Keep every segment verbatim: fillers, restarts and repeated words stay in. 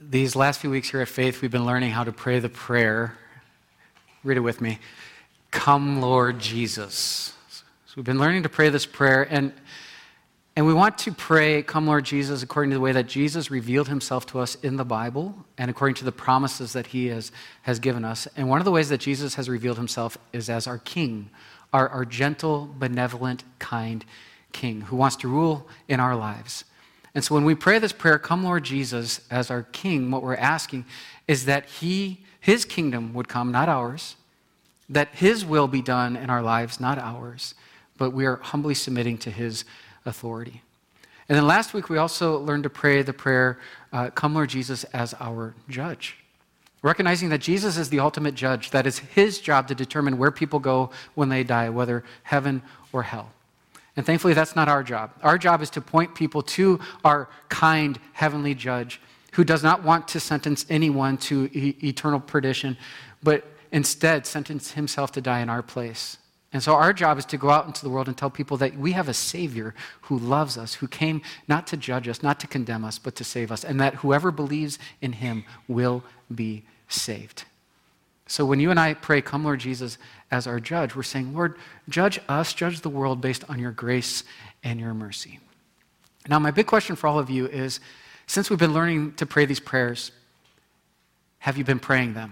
these last few weeks here at Faith, we've been learning how to pray the prayer. Read it with me. Come, Lord Jesus. So we've been learning to pray this prayer, and and we want to pray, come, Lord Jesus, according to the way that Jesus revealed himself to us in the Bible and according to the promises that he has, has given us. And one of the ways that Jesus has revealed himself is as our King, our, our gentle, benevolent, kind King who wants to rule in our lives. And so when we pray this prayer, come, Lord Jesus, as our King, what we're asking is that he, his kingdom would come, not ours, that his will be done in our lives, not ours, but we are humbly submitting to his authority. And then last week, we also learned to pray the prayer, uh, come, Lord Jesus, as our judge. Recognizing that Jesus is the ultimate judge, that it's his job to determine where people go when they die, whether heaven or hell. And thankfully, that's not our job. Our job is to point people to our kind heavenly judge who does not want to sentence anyone to e- eternal perdition, but instead sentence himself to die in our place. And so our job is to go out into the world and tell people that we have a Savior who loves us, who came not to judge us, not to condemn us, but to save us, and that whoever believes in him will be saved. So when you and I pray, come, Lord Jesus, as our judge, we're saying, Lord, judge us, judge the world based on your grace and your mercy. Now, my big question for all of you is, since we've been learning to pray these prayers, have you been praying them?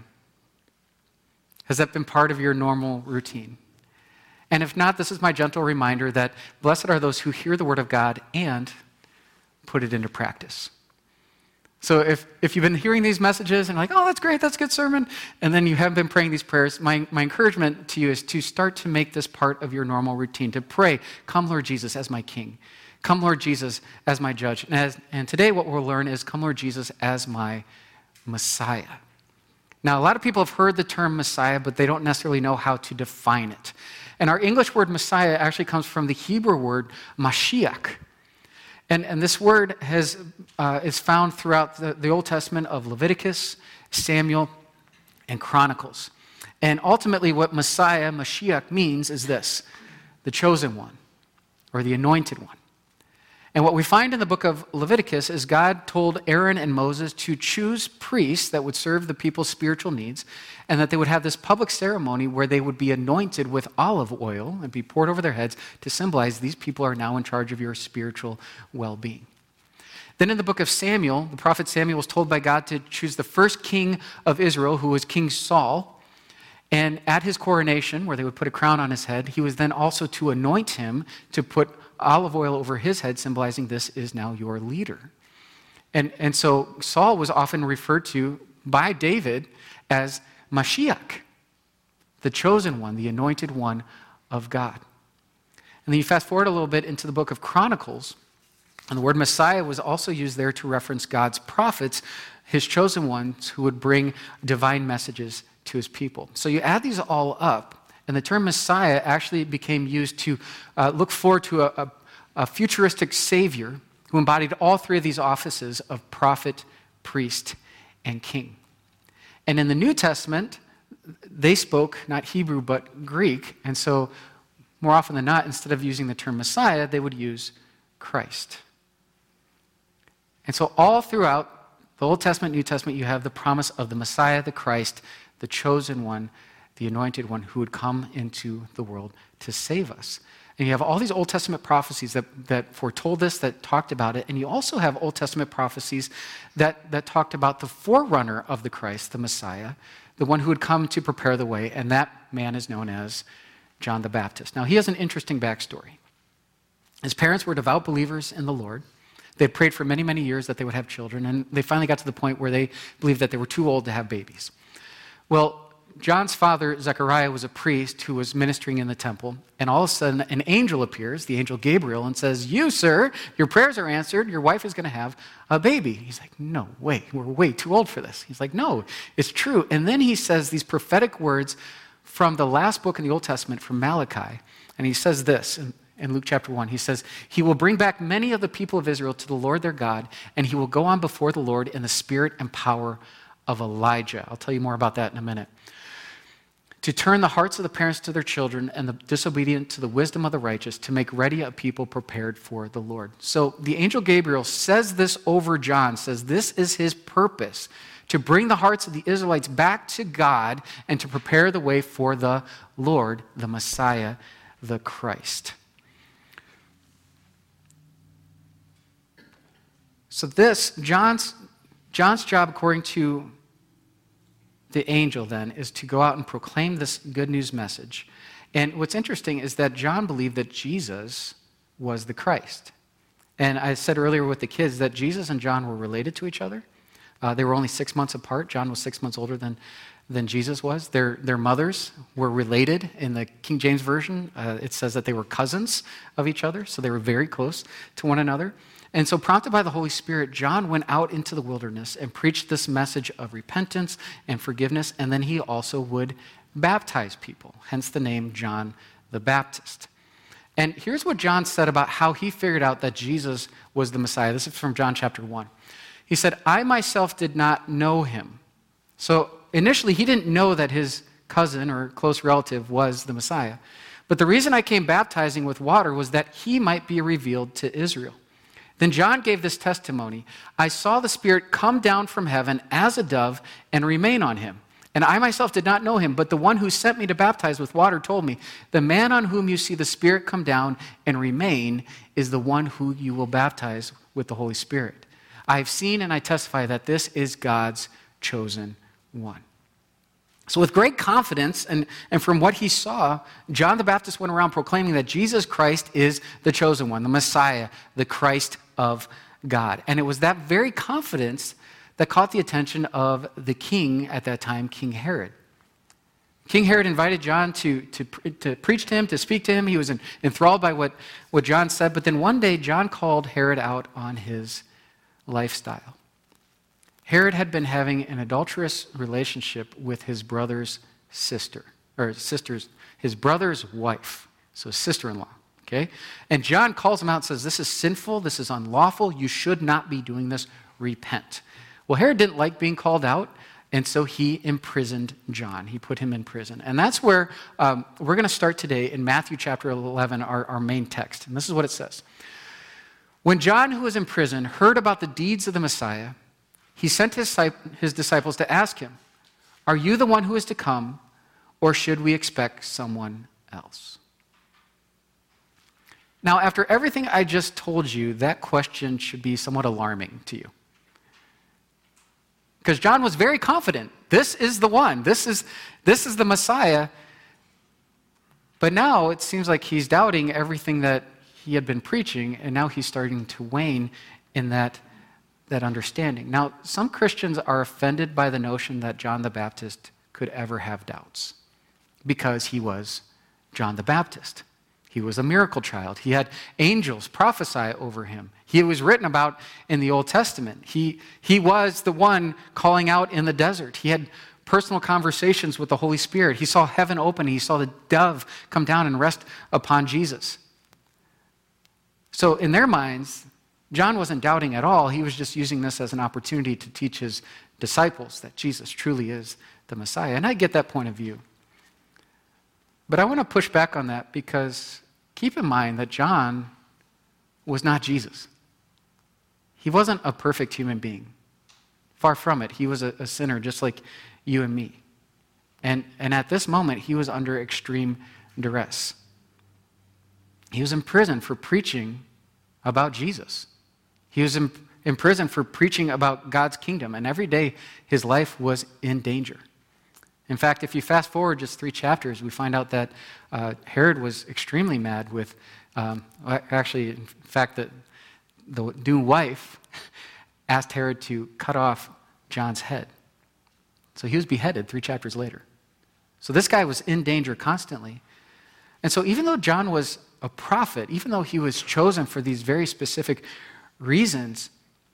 Has that been part of your normal routine? And if not, this is my gentle reminder that blessed are those who hear the word of God and put it into practice. So if, if you've been hearing these messages and like, oh, that's great, that's a good sermon, and then you haven't been praying these prayers, my, my encouragement to you is to start to make this part of your normal routine, to pray, come, Lord Jesus, as my King. Come, Lord Jesus, as my judge. And, as, and today what we'll learn is, come, Lord Jesus, as my Messiah. Now, a lot of people have heard the term Messiah, but they don't necessarily know how to define it. And our English word Messiah actually comes from the Hebrew word Mashiach. And, and this word has, uh, is found throughout the, the Old Testament of Leviticus, Samuel, and Chronicles. And ultimately what Messiah, Mashiach, means is this: the chosen one, or the anointed one. And what we find in the book of Leviticus is God told Aaron and Moses to choose priests that would serve the people's spiritual needs, and that they would have this public ceremony where they would be anointed with olive oil and be poured over their heads to symbolize these people are now in charge of your spiritual well-being. Then in the book of Samuel, the prophet Samuel was told by God to choose the first king of Israel, who was King Saul. And at his coronation, where they would put a crown on his head, he was then also to anoint him, to put olive oil over his head, symbolizing this is now your leader. And, and so Saul was often referred to by David as Mashiach, the chosen one, the anointed one of God. And then you fast forward a little bit into the book of Chronicles, and the word Messiah was also used there to reference God's prophets, his chosen ones who would bring divine messages to his people. So you add these all up, and the term Messiah actually became used to uh, look forward to a, a, a futuristic Savior who embodied all three of these offices of prophet, priest, and king. And in the New Testament, they spoke not Hebrew but Greek, and so more often than not, instead of using the term Messiah, they would use Christ. And so all throughout the Old Testament, New Testament, you have the promise of the Messiah, the Christ, the chosen one, the anointed one who would come into the world to save us. And you have all these Old Testament prophecies that, that foretold this, that talked about it. And you also have Old Testament prophecies that, that talked about the forerunner of the Christ, the Messiah, the one who would come to prepare the way. And that man is known as John the Baptist. Now, he has an interesting backstory. His parents were devout believers in the Lord. They prayed for many, many years that they would have children. And they finally got to the point where they believed that they were too old to have babies. Well, John's father, Zechariah, was a priest who was ministering in the temple, and all of a sudden an angel appears, the angel Gabriel, and says, you, sir, your prayers are answered, your wife is going to have a baby. He's like, no, wait, we're way too old for this. He's like, no, it's true. And then he says these prophetic words from the last book in the Old Testament, from Malachi, and he says this in, in Luke chapter one. He says, he will bring back many of the people of Israel to the Lord their God, and he will go on before the Lord in the spirit and power of Elijah. I'll tell you more about that in a minute. to turn the hearts of the parents to their children and the disobedient to the wisdom of the righteous, to make ready a people prepared for the Lord. So the angel Gabriel says this over John, says this is his purpose, to bring the hearts of the Israelites back to God and to prepare the way for the Lord, the Messiah, the Christ. So this, John's, John's job, according to the angel then, is to go out and proclaim this good news message. And what's interesting is that John believed that Jesus was the Christ. And I said earlier with the kids that Jesus and John were related to each other. Uh, they were only six months apart. John was six months older than, than Jesus was. Their, their mothers were related. In the King James Version, uh, it says that they were cousins of each other, so they were very close to one another. And so, prompted by the Holy Spirit, John went out into the wilderness and preached this message of repentance and forgiveness, and then he also would baptize people, hence the name John the Baptist. And here's what John said about how he figured out that Jesus was the Messiah. This is from John chapter one. He said, I myself did not know him. So initially, he didn't know that his cousin or close relative was the Messiah. But the reason I came baptizing with water was that he might be revealed to Israel. Then John gave this testimony, I saw the Spirit come down from heaven as a dove and remain on him. And I myself did not know him, but the one who sent me to baptize with water told me, the man on whom you see the Spirit come down and remain is the one who you will baptize with the Holy Spirit. I have seen and I testify that this is God's chosen one. So with great confidence and, and from what he saw, John the Baptist went around proclaiming that Jesus Christ is the chosen one, the Messiah, the Christ of God. And it was that very confidence that caught the attention of the king at that time, King Herod. King Herod invited John to, to, to preach to him, to speak to him. He was enthralled by what, what John said. But then one day, John called Herod out on his lifestyle. Herod had been having an adulterous relationship with his brother's sister, or sister's, his brother's wife, so sister-in-law, okay? And John calls him out and says, this is sinful, this is unlawful, you should not be doing this, repent. Well, Herod didn't like being called out, and so he imprisoned John. He put him in prison. And that's where um, we're going to start today in Matthew chapter eleven, our, our main text. And this is what it says. When John, who was in prison, heard about the deeds of the Messiah, he sent his, his disciples to ask him, are you the one who is to come, or should we expect someone else? Now, after everything I just told you, that question should be somewhat alarming to you. Because John was very confident. This is the one. This is, this is the Messiah. But now it seems like he's doubting everything that he had been preaching, and now he's starting to wane in that that understanding. Now, some Christians are offended by the notion that John the Baptist could ever have doubts because he was John the Baptist. He was a miracle child. He had angels prophesy over him. He was written about in the Old Testament. He, he was the one calling out in the desert. He had personal conversations with the Holy Spirit. He saw heaven open. He saw the dove come down and rest upon Jesus. So in their minds, John wasn't doubting at all. He was just using this as an opportunity to teach his disciples that Jesus truly is the Messiah. And I get that point of view. But I want to push back on that because keep in mind that John was not Jesus. He wasn't a perfect human being. Far from it. He was a, a sinner just like you and me. And, and at this moment, he was under extreme duress. He was in prison for preaching about Jesus. He was in, in prison for preaching about God's kingdom, and every day his life was in danger. In fact, if you fast forward just three chapters, we find out that uh, Herod was extremely mad with, um, actually, in fact, that the new wife asked Herod to cut off John's head. So he was beheaded three chapters later. So this guy was in danger constantly. And so even though John was a prophet, even though he was chosen for these very specific reasons,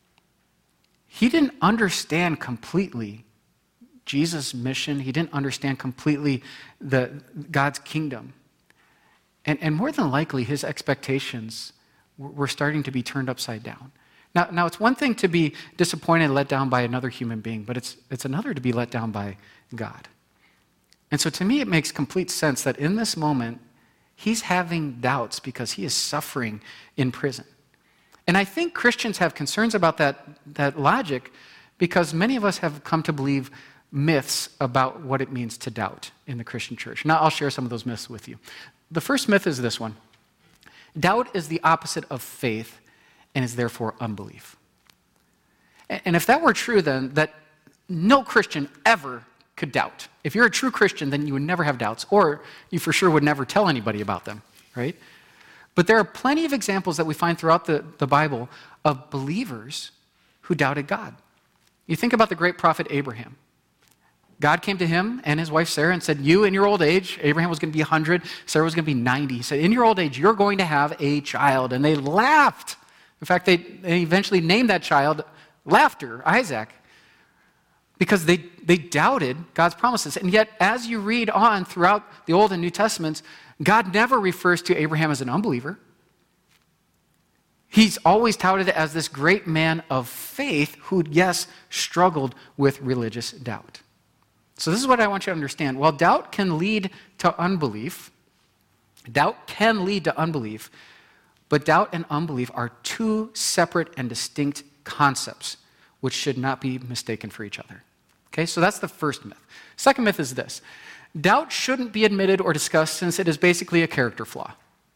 he didn't understand completely Jesus' mission. He didn't understand completely the God's kingdom. And, and more than likely, his expectations were starting to be turned upside down. Now, now, it's one thing to be disappointed and let down by another human being, but it's, it's another to be let down by God. And so to me, it makes complete sense that in this moment, he's having doubts because he is suffering in prison. And I think Christians have concerns about that, that logic because many of us have come to believe myths about what it means to doubt in the Christian church. Now, I'll share some of those myths with you. The first myth is this one. Doubt is the opposite of faith and is therefore unbelief. And if that were true, then that no Christian ever could doubt. If you're a true Christian, then you would never have doubts, or you for sure would never tell anybody about them, right? But there are plenty of examples that we find throughout the, the Bible of believers who doubted God. You think about the great prophet Abraham. God came to him and his wife Sarah and said, you in your old age, Abraham was going to be one hundred, Sarah was going to be ninety. He said, in your old age, you're going to have a child. And they laughed. In fact, they, they eventually named that child Laughter, Isaac, because they, they doubted God's promises. And yet, as you read on throughout the Old and New Testaments, God never refers to Abraham as an unbeliever. He's always touted as this great man of faith who, yes, struggled with religious doubt. So this is what I want you to understand. While doubt can lead to unbelief, doubt can lead to unbelief, but doubt and unbelief are two separate and distinct concepts which should not be mistaken for each other. Okay, so that's the first myth. Second myth is this. Doubt shouldn't be admitted or discussed since it is basically a character flaw.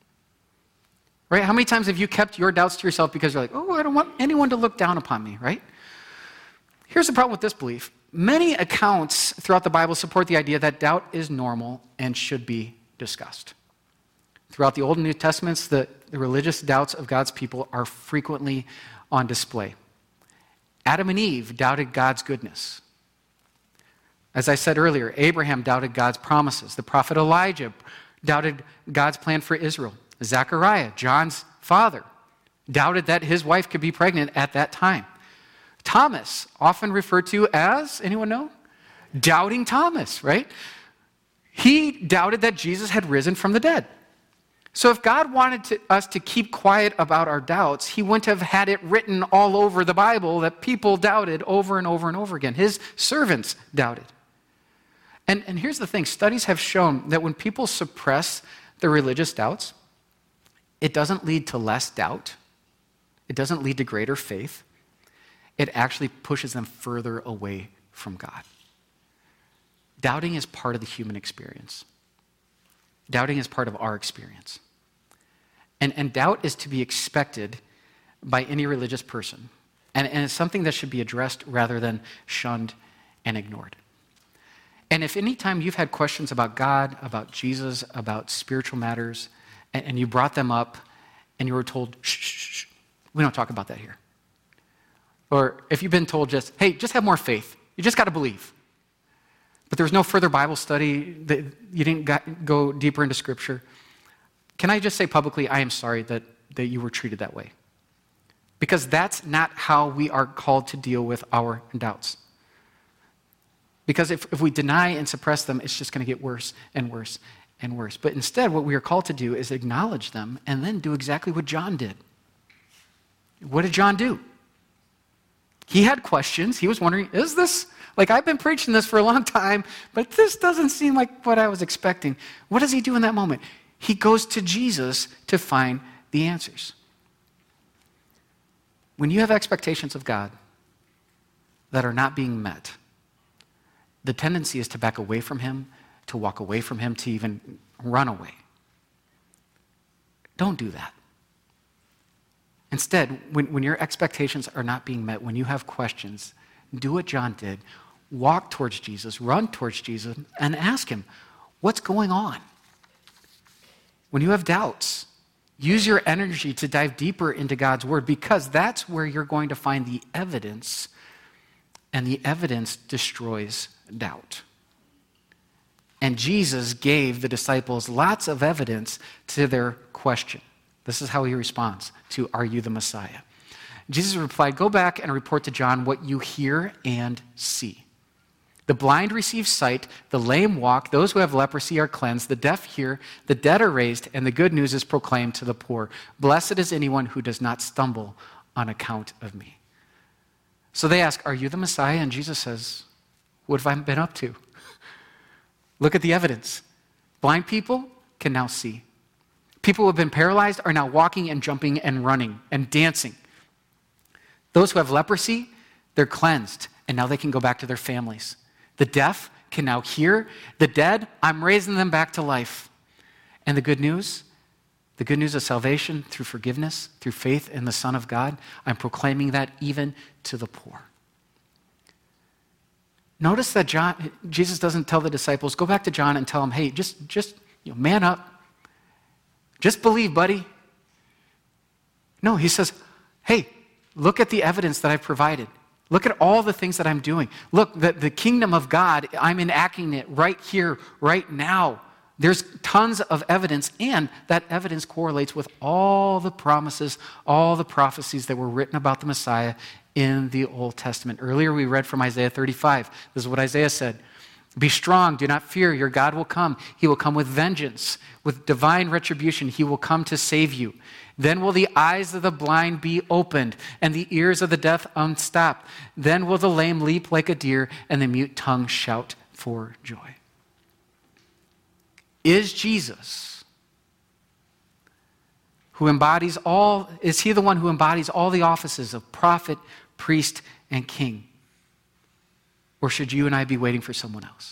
Right? How many times have you kept your doubts to yourself because you're like, oh, I don't want anyone to look down upon me, right? Here's the problem with this belief. Many accounts throughout the Bible support the idea that doubt is normal and should be discussed. Throughout the Old and New Testaments, the, the religious doubts of God's people are frequently on display. Adam and Eve doubted God's goodness. As I said earlier, Abraham doubted God's promises. The prophet Elijah doubted God's plan for Israel. Zechariah, John's father, doubted that his wife could be pregnant at that time. Thomas, often referred to as, anyone know? Doubting Thomas, right? He doubted that Jesus had risen from the dead. So if God wanted to, us to keep quiet about our doubts, he wouldn't have had it written all over the Bible that people doubted over and over and over again. His servants doubted. And, and here's the thing. Studies have shown that when people suppress their religious doubts, it doesn't lead to less doubt. It doesn't lead to greater faith. It actually pushes them further away from God. Doubting is part of the human experience. Doubting is part of our experience. And, and doubt is to be expected by any religious person. And, and it's something that should be addressed rather than shunned and ignored. And if any time you've had questions about God, about Jesus, about spiritual matters, and, and you brought them up and you were told, shh, shh, shh, we don't talk about that here. Or if you've been told just, hey, just have more faith. You just got to believe. But there's no further Bible study, that you didn't got, go deeper into Scripture. Can I just say publicly, I am sorry that, that you were treated that way. Because that's not how we are called to deal with our doubts. Because if, if we deny and suppress them, it's just going to get worse and worse and worse. But instead, what we are called to do is acknowledge them and then do exactly what John did. What did John do? He had questions. He was wondering, is this, like I've been preaching this for a long time, but this doesn't seem like what I was expecting. What does he do in that moment? He goes to Jesus to find the answers. When you have expectations of God that are not being met, the tendency is to back away from him, to walk away from him, to even run away. Don't do that. Instead, when, when your expectations are not being met, when you have questions, do what John did. Walk towards Jesus, run towards Jesus, and ask him, what's going on? When you have doubts, use your energy to dive deeper into God's word, because that's where you're going to find the evidence, and the evidence destroys doubt. And Jesus gave the disciples lots of evidence to their question. This is how he responds to, are you the Messiah? Jesus replied, go back and report to John what you hear and see. The blind receive sight, the lame walk, those who have leprosy are cleansed, the deaf hear, the dead are raised, and the good news is proclaimed to the poor. Blessed is anyone who does not stumble on account of me. So they ask, are you the Messiah? And Jesus says, what have I been up to? Look at the evidence. Blind people can now see. People who have been paralyzed are now walking and jumping and running and dancing. Those who have leprosy, they're cleansed, and now they can go back to their families. The deaf can now hear. The dead, I'm raising them back to life. And the good news, the good news of salvation through forgiveness, through faith in the Son of God, I'm proclaiming that even to the poor. Notice that John, Jesus doesn't tell the disciples, go back to John and tell him, hey, just, just you know, man up. Just believe, buddy. No, he says, hey, look at the evidence that I've provided. Look at all the things that I'm doing. Look, the, the kingdom of God, I'm enacting it right here, right now. There's tons of evidence, and that evidence correlates with all the promises, all the prophecies that were written about the Messiah in the Old Testament. Earlier we read from Isaiah thirty-five. This is what Isaiah said. Be strong, do not fear, your God will come. He will come with vengeance, with divine retribution. He will come to save you. Then will the eyes of the blind be opened, and the ears of the deaf unstopped. Then will the lame leap like a deer, and the mute tongue shout for joy. Is Jesus, who embodies all, is he the one who embodies all the offices of prophet, priest, and king? Or should you and I be waiting for someone else?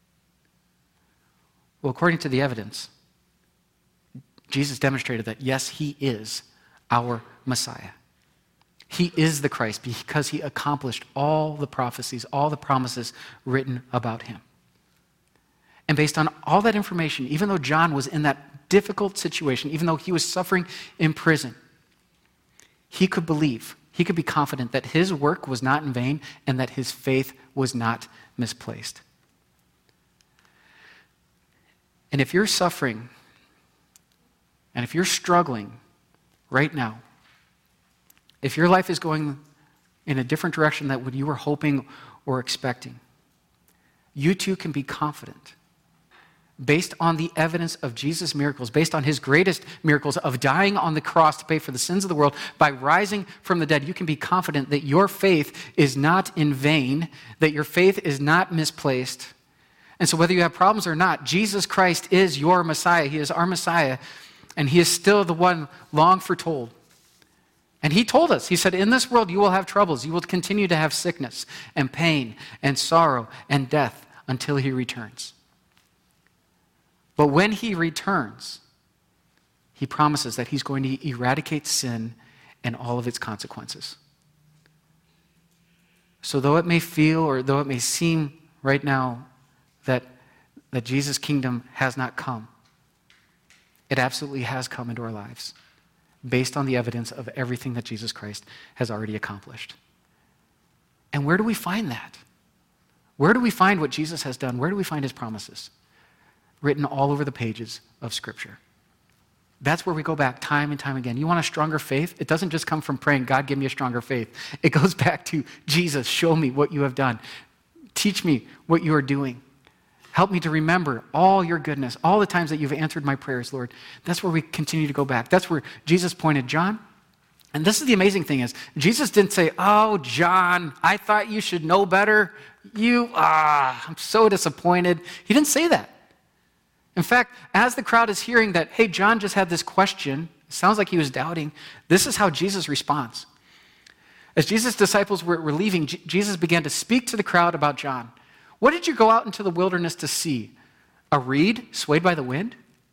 Well, according to the evidence, Jesus demonstrated that, yes, he is our Messiah. He is the Christ because he accomplished all the prophecies, all the promises written about him. And based on all that information, even though John was in that difficult situation, even though he was suffering in prison, he could believe, he could be confident that his work was not in vain and that his faith was not misplaced. And if you're suffering, and if you're struggling right now, if your life is going in a different direction than what you were hoping or expecting, you too can be confident. Based on the evidence of Jesus' miracles, based on his greatest miracles of dying on the cross to pay for the sins of the world, by rising from the dead, you can be confident that your faith is not in vain, that your faith is not misplaced. And so whether you have problems or not, Jesus Christ is your Messiah. He is our Messiah, and he is still the one long foretold. And he told us, he said, in this world you will have troubles. You will continue to have sickness and pain and sorrow and death until he returns. But when he returns, he promises that he's going to eradicate sin and all of its consequences. So though it may feel or though it may seem right now that, that Jesus' kingdom has not come, it absolutely has come into our lives based on the evidence of everything that Jesus Christ has already accomplished. And where do we find that? Where do we find what Jesus has done? Where do we find his promises? Written all over the pages of Scripture. That's where we go back time and time again. You want a stronger faith? It doesn't just come from praying, God, give me a stronger faith. It goes back to, Jesus, show me what you have done. Teach me what you are doing. Help me to remember all your goodness, all the times that you've answered my prayers, Lord. That's where we continue to go back. That's where Jesus pointed John. And this is the amazing thing is, Jesus didn't say, oh, John, I thought you should know better. You, ah, I'm so disappointed. He didn't say that. In fact, as the crowd is hearing that, hey, John just had this question, it sounds like he was doubting, this is how Jesus responds. As Jesus' disciples were, were leaving, J- Jesus began to speak to the crowd about John. What did you go out into the wilderness to see? A reed swayed by the wind?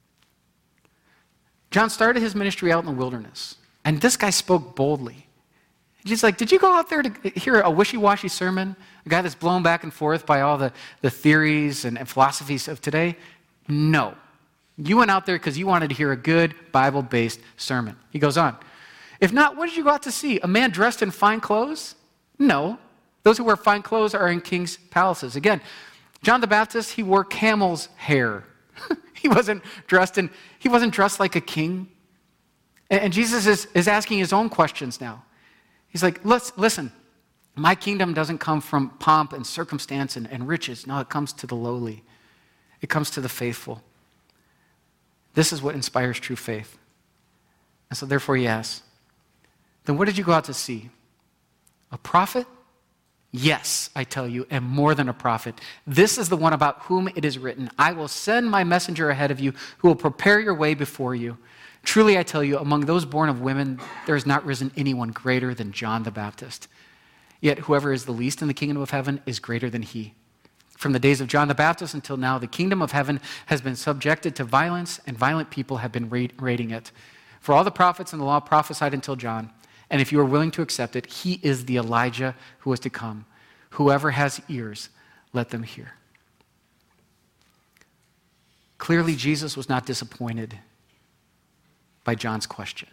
John started his ministry out in the wilderness, and this guy spoke boldly. He's like, did you go out there to hear a wishy-washy sermon? A guy that's blown back and forth by all the, the theories and, and philosophies of today? No. You went out there because you wanted to hear a good Bible-based sermon. He goes on. If not, what did you go out to see? A man dressed in fine clothes? No. Those who wear fine clothes are in king's palaces. Again, John the Baptist, he wore camel's hair. he wasn't dressed in, he wasn't dressed like a king. And, and Jesus is, is asking his own questions now. He's like, listen, my kingdom doesn't come from pomp and circumstance and, and riches. No, it comes to the lowly. It comes to the faithful. This is what inspires true faith. And so therefore he asks, then what did you go out to see? A prophet? Yes, I tell you, and more than a prophet. This is the one about whom it is written, I will send my messenger ahead of you who will prepare your way before you. Truly, I tell you, among those born of women, there has not risen anyone greater than John the Baptist. Yet whoever is the least in the kingdom of heaven is greater than he. From the days of John the Baptist until now, the kingdom of heaven has been subjected to violence, and violent people have been raiding it. For all the prophets and the law prophesied until John, and if you are willing to accept it, he is the Elijah who is to come. Whoever has ears, let them hear. Clearly, Jesus was not disappointed by John's question.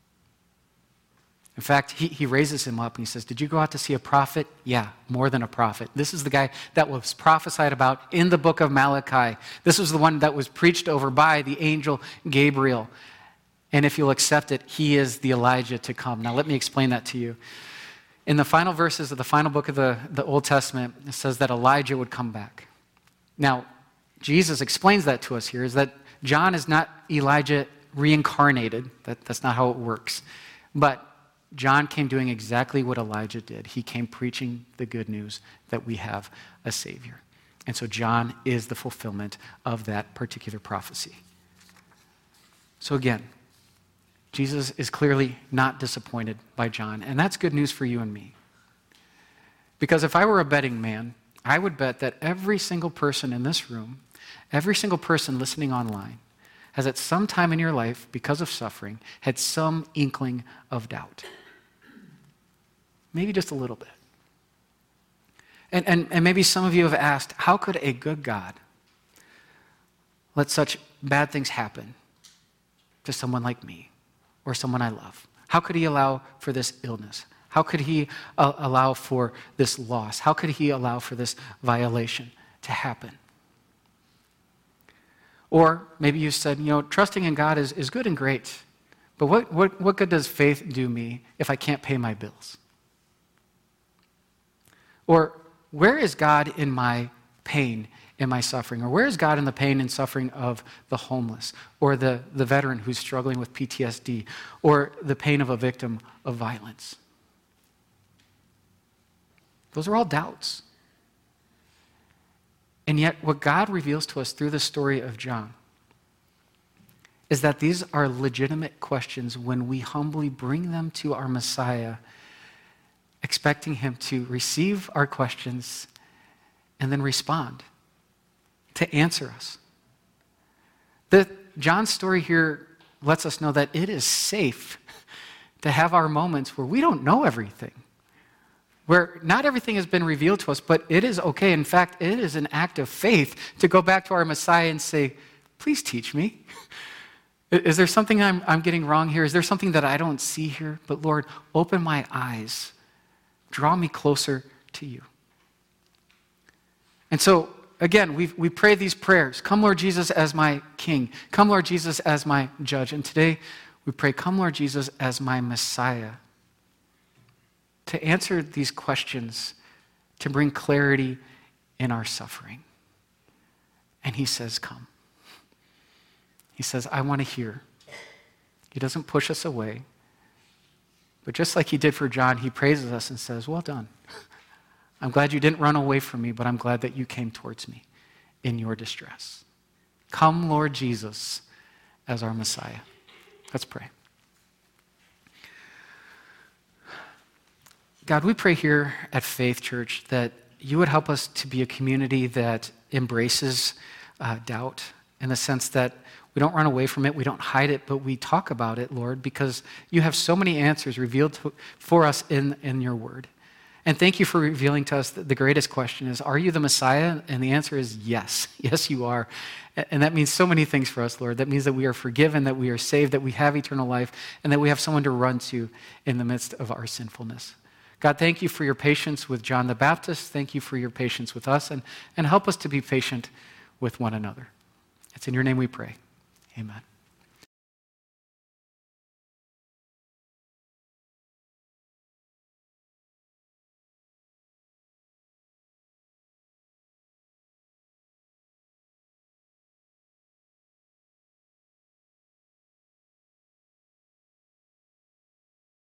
In fact, he, he raises him up and he says, did you go out to see a prophet? Yeah, more than a prophet. This is the guy that was prophesied about in the book of Malachi. This was the one that was preached over by the angel Gabriel. And if you'll accept it, he is the Elijah to come. Now, let me explain that to you. In the final verses of the final book of the, the Old Testament, it says that Elijah would come back. Now, Jesus explains that to us here, is that John is not Elijah reincarnated. That, that's not how it works. But John came doing exactly what Elijah did. He came preaching the good news that we have a Savior. And so John is the fulfillment of that particular prophecy. So again, Jesus is clearly not disappointed by John, and that's good news for you and me. Because if I were a betting man, I would bet that every single person in this room, every single person listening online, has at some time in your life, because of suffering, had some inkling of doubt. Maybe just a little bit. And, and, and maybe some of you have asked, how could a good God let such bad things happen to someone like me or someone I love? How could he allow for this illness? How could he uh, allow for this loss? How could he allow for this violation to happen? Or maybe you said, you know, trusting in God is, is good and great, but what, what, what good does faith do me if I can't pay my bills? Or where is God in my pain, in my suffering? Or where is God in the pain and suffering of the homeless? Or the, the veteran who's struggling with P T S D? Or the pain of a victim of violence? Those are all doubts. And yet, what God reveals to us through the story of John is that these are legitimate questions when we humbly bring them to our Messiah, expecting him to receive our questions and then respond, to answer us. The, John's story here lets us know that it is safe to have our moments where we don't know everything, where not everything has been revealed to us, but it is okay. In fact, it is an act of faith to go back to our Messiah and say, please teach me. Is there something I'm, I'm getting wrong here? Is there something that I don't see here? But Lord, open my eyes. Draw me closer to you. And so, again, we we pray these prayers. Come, Lord Jesus, as my King. Come, Lord Jesus, as my Judge. And today, we pray, come, Lord Jesus, as my Messiah. To answer these questions, to bring clarity in our suffering. And he says, come. He says, I want to hear. He doesn't push us away. But just like he did for John, he praises us and says, well done. I'm glad you didn't run away from me, but I'm glad that you came towards me in your distress. Come, Lord Jesus, as our Messiah. Let's pray. God, we pray here at Faith Church that you would help us to be a community that embraces uh, doubt in the sense that we don't run away from it, we don't hide it, but we talk about it, Lord, because you have so many answers revealed to, for us in, in your word. And thank you for revealing to us that the greatest question is, are you the Messiah? And the answer is yes. Yes, you are. And that means so many things for us, Lord. That means that we are forgiven, that we are saved, that we have eternal life, and that we have someone to run to in the midst of our sinfulness. God, thank you for your patience with John the Baptist. Thank you for your patience with us, and, and help us to be patient with one another. It's in your name we pray. Amen.